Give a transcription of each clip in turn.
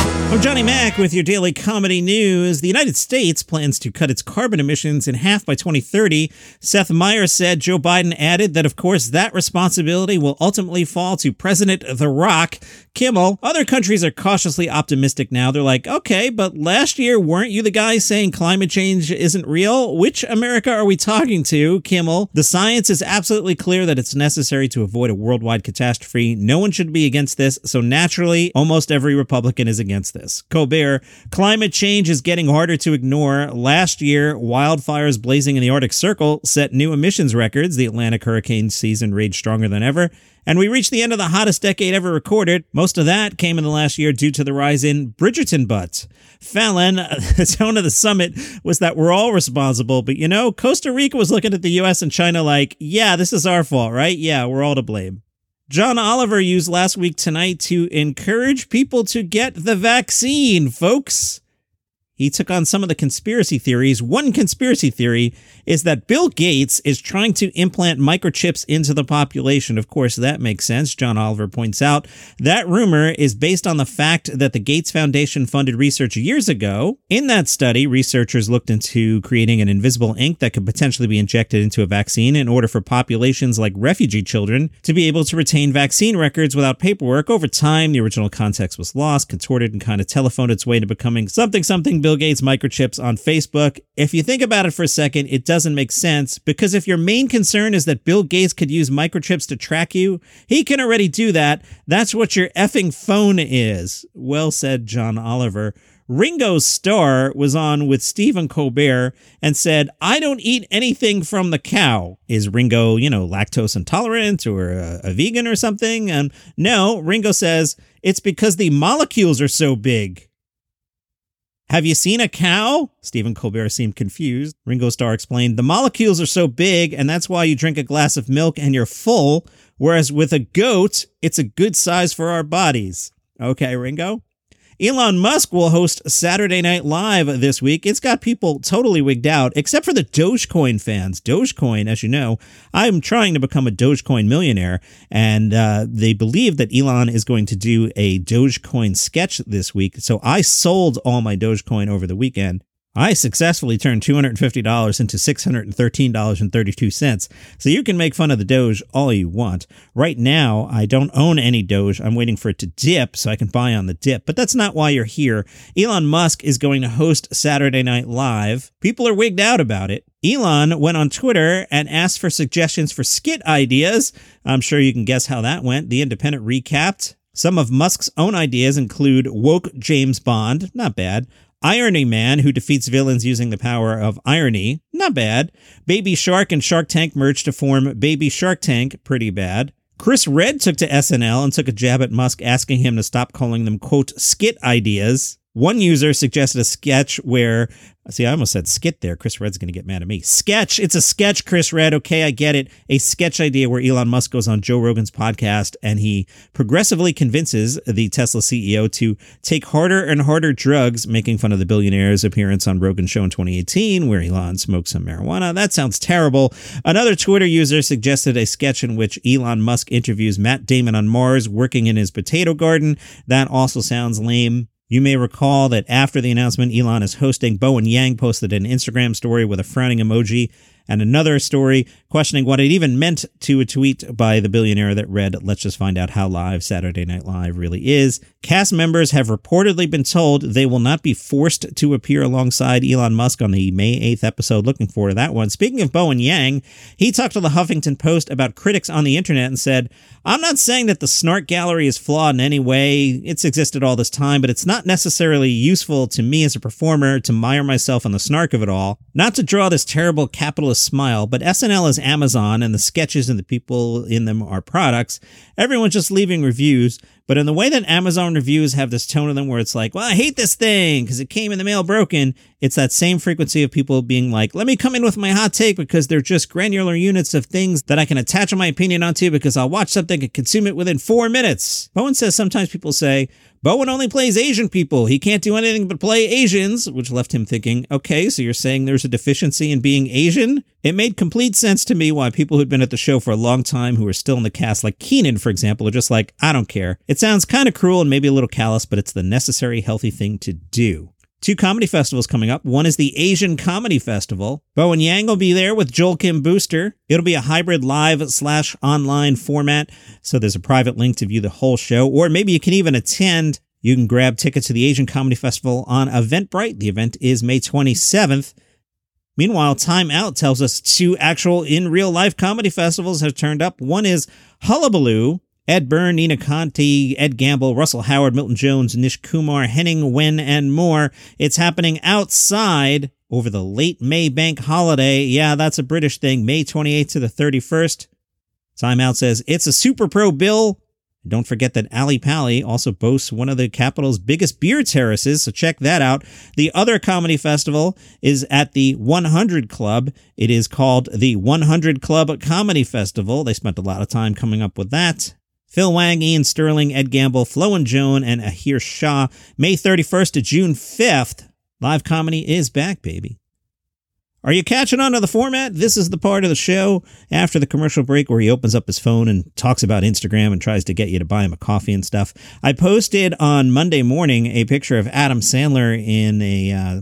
I'm Johnny Mac with your daily comedy news. The United States plans to cut its carbon emissions in half by 2030. Seth Meyers said. Joe Biden added that, of course, that responsibility will ultimately fall to President The Rock. Kimmel. Other countries are cautiously optimistic now. They're like, okay, but last year, weren't you the guy saying climate change isn't real? Which America are we talking to? Kimmel. The science is absolutely clear that it's necessary to avoid a worldwide catastrophe. No one should be against this, so naturally, almost every Republican is against this. Colbert. Climate change is getting harder to ignore. Last year, wildfires blazing in the Arctic Circle set new emissions records. The Atlantic hurricane season raged stronger than ever. And we reached the end of the hottest decade ever recorded. Most of that came in the last year due to the rise in Bridgerton butts. Fallon, the tone of the summit was that we're all responsible. But you know, Costa Rica was looking at the U.S. and China like, yeah, this is our fault, right? Yeah, we're all to blame. John Oliver used Last Week Tonight to encourage people to get the vaccine, folks. He took on some of the conspiracy theories. One conspiracy theory is that Bill Gates is trying to implant microchips into the population. Of course, that makes sense. John Oliver points out that rumor is based on the fact that the Gates Foundation funded research years ago. In that study, researchers looked into creating an invisible ink that could potentially be injected into a vaccine in order for populations like refugee children to be able to retain vaccine records without paperwork. Over time, the original context was lost, contorted, and kind of telephoned its way to becoming something Bill Gates microchips on Facebook. If you think about it for a second, it doesn't make sense, because if your main concern is that Bill Gates could use microchips to track you, he can already do that. That's what your effing phone is. Well said, John Oliver. Ringo Starr was on with Stephen Colbert and said, I don't eat anything from the cow. Is Ringo, lactose intolerant or a vegan or something? No, Ringo says, it's because the molecules are so big. Have you seen a cow? Stephen Colbert seemed confused. Ringo Starr explained, the molecules are so big, and that's why you drink a glass of milk and you're full, whereas with a goat, it's a good size for our bodies. Okay, Ringo? Elon Musk will host Saturday Night Live this week. It's got people totally wigged out, except for the Dogecoin fans. Dogecoin, as you know, I'm trying to become a Dogecoin millionaire, and they believe that Elon is going to do a Dogecoin sketch this week. So I sold all my Dogecoin over the weekend. I successfully turned $250 into $613.32. So you can make fun of the Doge all you want. Right now, I don't own any Doge. I'm waiting for it to dip so I can buy on the dip. But that's not why you're here. Elon Musk is going to host Saturday Night Live. People are wigged out about it. Elon went on Twitter and asked for suggestions for skit ideas. I'm sure you can guess how that went. The Independent recapped. Some of Musk's own ideas include woke James Bond. Not bad. Irony Man, who defeats villains using the power of irony. Not bad. Baby Shark and Shark Tank merged to form Baby Shark Tank. Pretty bad. Chris Redd took to SNL and took a jab at Musk, asking him to stop calling them, quote, skit ideas. One user suggested a sketch where, see, I almost said skit there. Chris Redd's going to get mad at me. Sketch. It's a sketch, Chris Redd. Okay, I get it. A sketch idea where Elon Musk goes on Joe Rogan's podcast and he progressively convinces the Tesla CEO to take harder and harder drugs, making fun of the billionaire's appearance on Rogan's show in 2018 where Elon smoked some marijuana. That sounds terrible. Another Twitter user suggested a sketch in which Elon Musk interviews Matt Damon on Mars working in his potato garden. That also sounds lame. You may recall that after the announcement, Elon is hosting. Bowen Yang posted an Instagram story with a frowning emoji and another story questioning what it even meant to a tweet by the billionaire that read, let's just find out how live Saturday Night Live really is. Cast members have reportedly been told they will not be forced to appear alongside Elon Musk on the May 8th episode. Looking forward to that one. Speaking of Bowen Yang, he talked to the Huffington Post about critics on the internet and said, I'm not saying that the snark gallery is flawed in any way. It's existed all this time, but it's not necessarily useful to me as a performer to mire myself on the snark of it all. Not to draw this terrible capitalist smile, but SNL is Amazon and the sketches and the people in them are products. Everyone's just leaving reviews. But in the way that Amazon reviews have this tone of them where it's like, well, I hate this thing because it came in the mail broken. It's that same frequency of people being like, let me come in with my hot take because they're just granular units of things that I can attach my opinion onto because I'll watch something and consume it within 4 minutes. Bowen says sometimes people say, Bowen only plays Asian people. He can't do anything but play Asians, which left him thinking, okay, so you're saying there's a deficiency in being Asian? It made complete sense to me why people who'd been at the show for a long time who are still in the cast, like Keenan, for example, are just like, I don't care. It sounds kind of cruel and maybe a little callous, but it's the necessary, healthy thing to do. 2 comedy festivals coming up. One is the Asian Comedy Festival. Bowen Yang will be there with Joel Kim Booster. It'll be a hybrid live/online format, so there's a private link to view the whole show, or maybe you can even attend. You can grab tickets to the Asian Comedy Festival on Eventbrite. The event is May 27th. Meanwhile, Time Out tells us 2 actual in real life comedy festivals have turned up. One is Hullabaloo. Ed Byrne, Nina Conti, Ed Gamble, Russell Howard, Milton Jones, Nish Kumar, Henning Wen, and more. It's happening outside over the late May bank holiday. Yeah, that's a British thing. May 28th to the 31st. Time Out says it's a super pro bill. Don't forget that Ali Pali also boasts one of the capital's biggest beer terraces, so check that out. The other comedy festival is at the 100 Club. It is called the 100 Club Comedy Festival. They spent a lot of time coming up with that. Phil Wang, Ian Sterling, Ed Gamble, Flo and Joan, and Ahir Shah. May 31st to June 5th. Live comedy is back, baby. Are you catching on to the format? This is the part of the show after the commercial break where he opens up his phone and talks about Instagram and tries to get you to buy him a coffee and stuff. I posted on Monday morning a picture of Adam Sandler in a,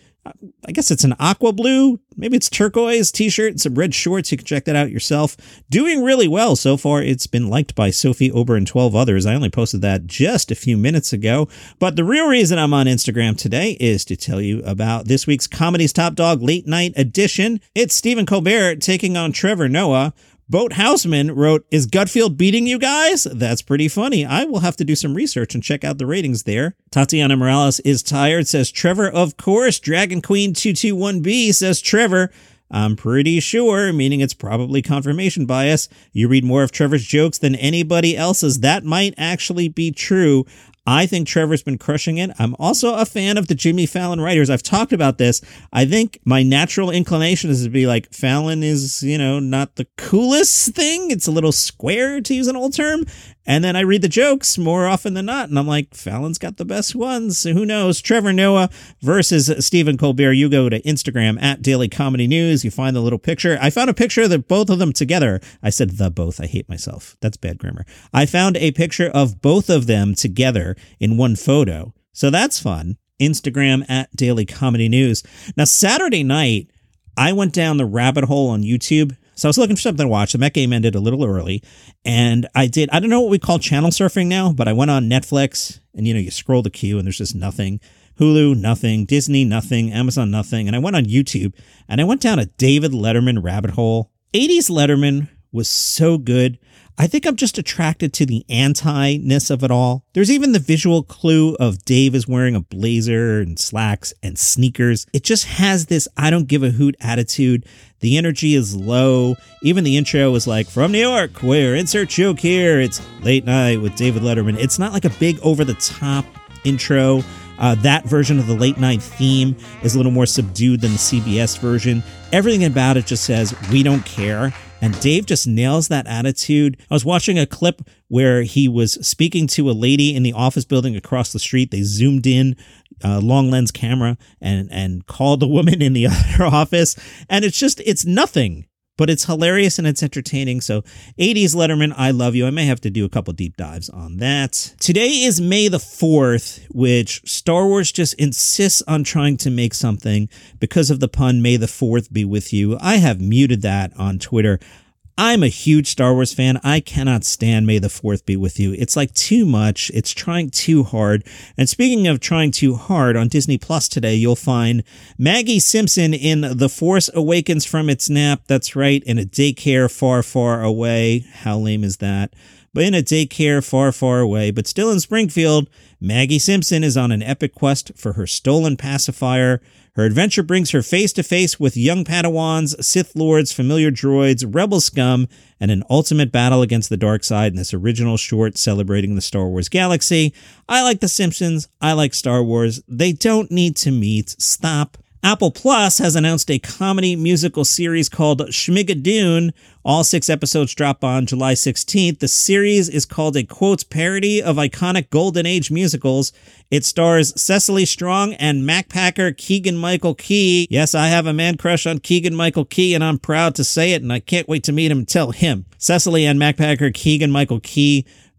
I guess it's an aqua blue, maybe it's turquoise t-shirt and some red shorts. You can check that out yourself. Doing really well so far. It's been liked by Sophie Ober and 12 others. I only posted that just a few minutes ago. But the real reason I'm on Instagram today is to tell you about this week's Comedy's Top Dog Late Night Edition. It's Stephen Colbert taking on Trevor Noah. Boat Houseman wrote, "Is Gutfield beating you guys? That's pretty funny. I will have to do some research and check out the ratings there." Tatiana Morales is tired, says Trevor. Of course. Dragon Queen 221B says Trevor. I'm pretty sure, meaning it's probably confirmation bias. You read more of Trevor's jokes than anybody else's. That might actually be true. I think Trevor's been crushing it. I'm also a fan of the Jimmy Fallon writers. I've talked about this. I think my natural inclination is to be like, Fallon is, not the coolest thing. It's a little square, to use an old term. And then I read the jokes more often than not, and I'm like, Fallon's got the best ones. So who knows? Trevor Noah versus Stephen Colbert. You go to Instagram at Daily Comedy News. You find the little picture. I found a picture of both of them together. I said the both. I hate myself. That's bad grammar. I found a picture of both of them together in one photo. So that's fun. Instagram at Daily Comedy News. Now, Saturday night, I went down the rabbit hole on YouTube. So I was looking for something to watch. The Met game ended a little early, and I don't know what we call channel surfing now, but I went on Netflix, and you scroll the queue and there's just nothing. Hulu, nothing. Disney, nothing. Amazon, nothing. And I went on YouTube, and I went down a David Letterman rabbit hole. 80s Letterman was so good. I think I'm just attracted to the anti-ness of it all. There's even the visual clue of Dave is wearing a blazer and slacks and sneakers. It just has this I don't give a hoot attitude. The energy is low. Even the intro is like, from New York, where insert joke here. It's late night with David Letterman. It's not like a big over-the-top intro. That version of the late night theme is a little more subdued than the CBS version. Everything about it just says, we don't care. And Dave just nails that attitude. I was watching a clip where he was speaking to a lady in the office building across the street. They zoomed in, long lens camera, and called the woman in the other office. And it's nothing, but it's hilarious and it's entertaining. So 80s Letterman, I love you. I may have to do a couple deep dives on that. Today is May the 4th, which Star Wars just insists on trying to make something because of the pun, May the 4th be with you. I have muted that on Twitter. I'm a huge Star Wars fan. I cannot stand May the 4th be with you. It's like too much. It's trying too hard. And speaking of trying too hard, on Disney Plus today, you'll find Maggie Simpson in The Force Awakens from its nap. That's right, in a daycare far, far away. How lame is that? But in a daycare far, far away, but still in Springfield, Maggie Simpson is on an epic quest for her stolen pacifier. Her adventure brings her face to face with young Padawans, Sith Lords, familiar droids, rebel scum, and an ultimate battle against the dark side in this original short celebrating the Star Wars galaxy. I like The Simpsons. I like Star Wars. They don't need to meet. Stop. Apple Plus has announced a comedy musical series called Schmigadoon. All 6 episodes drop on July 16th. The series is called a quotes parody of iconic Golden Age musicals. It stars Cecily Strong and Mac Packer Keegan-Michael Key. Yes, I have a man crush on Keegan-Michael Key, and I'm proud to say it, and I can't wait to meet him and tell him. Cecily and Mac Packer Keegan-Michael Key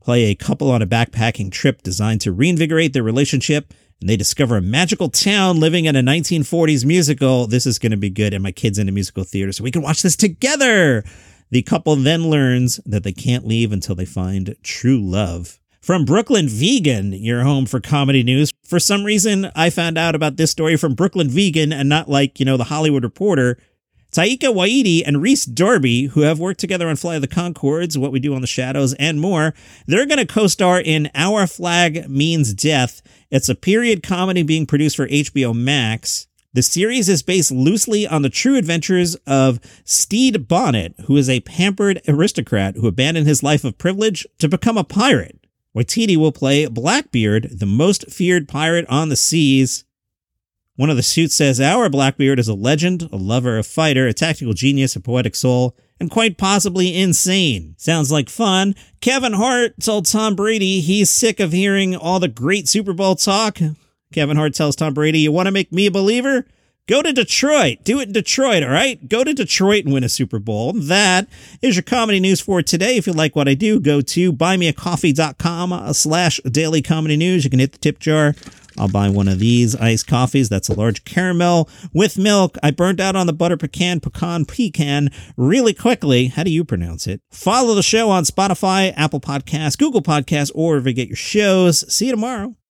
play a couple on a backpacking trip designed to reinvigorate their relationship, and they discover a magical town living in a 1940s musical. This is going to be good, and my kid's into musical theater, so we can watch this together. The couple then learns that they can't leave until they find true love. From Brooklyn Vegan, your home for comedy news. For some reason, I found out about this story from Brooklyn Vegan and not like, the Hollywood Reporter. Taika Waititi and Rhys Darby, who have worked together on Flight of the Conchords, What We Do on the Shadows, and more, they're going to co-star in Our Flag Means Death. It's a period comedy being produced for HBO Max. The series is based loosely on the true adventures of Stede Bonnet, who is a pampered aristocrat who abandoned his life of privilege to become a pirate. Waititi will play Blackbeard, the most feared pirate on the seas. One of the suits says, "Our Blackbeard is a legend, a lover, a fighter, a tactical genius, a poetic soul, and quite possibly insane." Sounds like fun. Kevin Hart told Tom Brady he's sick of hearing all the great Super Bowl talk. Kevin Hart tells Tom Brady, "You want to make me a believer? Go to Detroit. Do it in Detroit, all right? Go to Detroit and win a Super Bowl." That is your comedy news for today. If you like what I do, go to buymeacoffee.com/daily comedy news. You can hit the tip jar. I'll buy one of these iced coffees. That's a large caramel with milk. I burnt out on the butter pecan really quickly. How do you pronounce it? Follow the show on Spotify, Apple Podcasts, Google Podcasts, or wherever you get your shows. See you tomorrow.